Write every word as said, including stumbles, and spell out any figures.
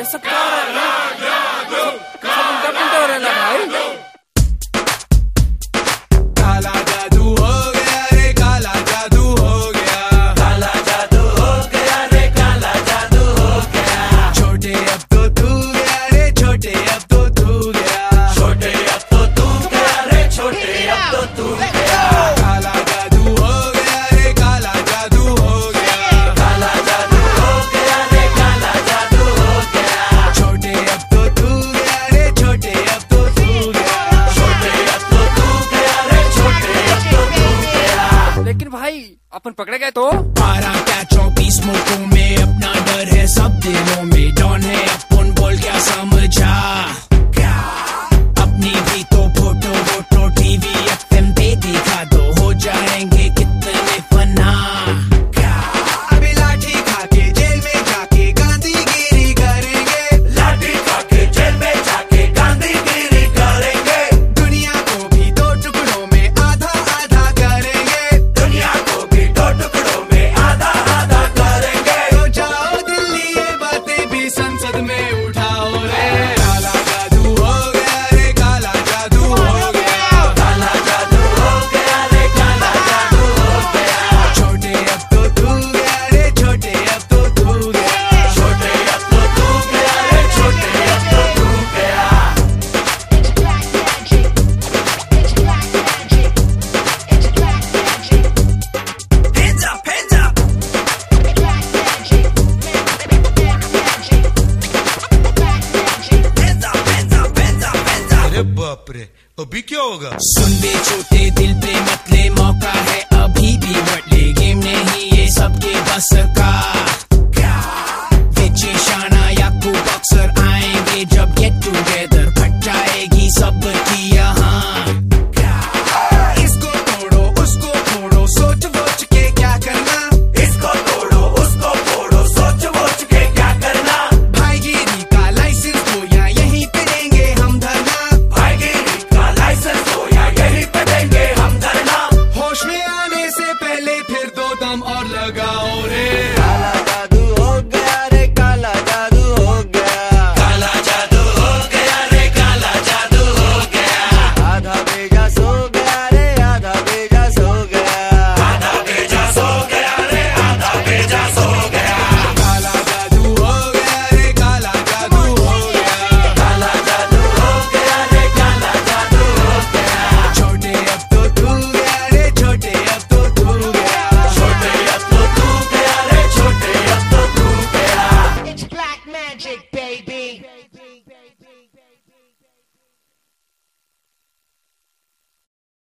सब क्या हो रहा है? सब उल्टा पुल्टा हो रहा है ना भाई। काला जादू हो गया रे, काला जादू हो गया, काला जादू हो गया रे, काला जादू हो गया। छोटे अब तो तू गया रे, छोटे अब तो तू गया, छोटे अब तो तू गया रे, छोटे अब तो तू गया। काला जादू हो गया रे, काला जादू हो गया, काला जादू हो गया रे, काला जादू हो गया। छोटे अब तो तू गया रे, छोटे अब तो तू गया, छोटे अब तो तू गया रे, छोटे अब तो तू गया। लेकिन भाई अपन पकड़े गए तो बारह क्या चौबीस मुल्कों में अपना डर है, सब दिलों में डॉन है अपन, बोल क्या समझा क्या? अपनी भी तो फोटो वोटो टीवी एफएम पे दिखा दो, हो जाएंगे कितने फना क्या? अभी लाठी खा के जेल में जाके गांधीगिरी करेंगे, लाठी खा के जेल में जाके गांधीगिरी करेंगे। दुनिया को भी दो टुकड़ों में आधा आधा करेंगे, दुनिया को भी दो टुकड़ों में आधा आधा करेंगे। तो जाओ दिल्ली ये बातें भी संसद में उठाओ रे। काला जादू हो गया रे, काला जादू हो गया, काला जादू हो गया रे, काला जादू हो गया। छोटे अब तो तू गया रे, छोटे अब तो तू गया, छोटे अब तो तू गया रे, छोटे अब तो तू गया। It's black magic. It's black magic. It's black magic. Hands up, hands up. It's black magic. Black magic. Black magic. Hands up, hands up, hands up, hands up. अरे बाप रे, अभी क्या होगा? सुन बे छोटे दिल पे मत ले, मौका है अभी भी बढ़ ले, गेम नहीं ये सबके बस का क्या? बेचे शाना या को बॉक्सर आएंगे जब गेट टुगेदर, फट जाएगी सबकी यहाँ क्या? इसको तोड़ो उसको फोड़ो, सोच वोच के क्या करना, इसको तोड़ो, उसको फोड़ो, सोच वोच के क्या करना। भाईगिरी का लाइसेंस दो या यहीं पे देंगे हम धरना, भाईगिरी का लाइसेंस दो या यहीं पे देंगे हम धरना। होश में आने से पहले फिर दो दम और लगाओ रे। काला जादू हो गया रे, काला जादू हो गया, काला जादू हो गया रे, काला जादू हो गया। आधा बेजा सो गया रे, आधा बेजा सो गया, आधा बेजा सो गया रे, आधा बेजा सो गया। काला जादू हो गया रे, काला जादू हो गया, काला जादू हो गया रे, काला जादू हो गया। छोटे अब तो तू गया रे, छोटे अब तो तू गया, छोटे अब तो तू गया रे, छोटे अब तो तू गया। It's black magic, baby.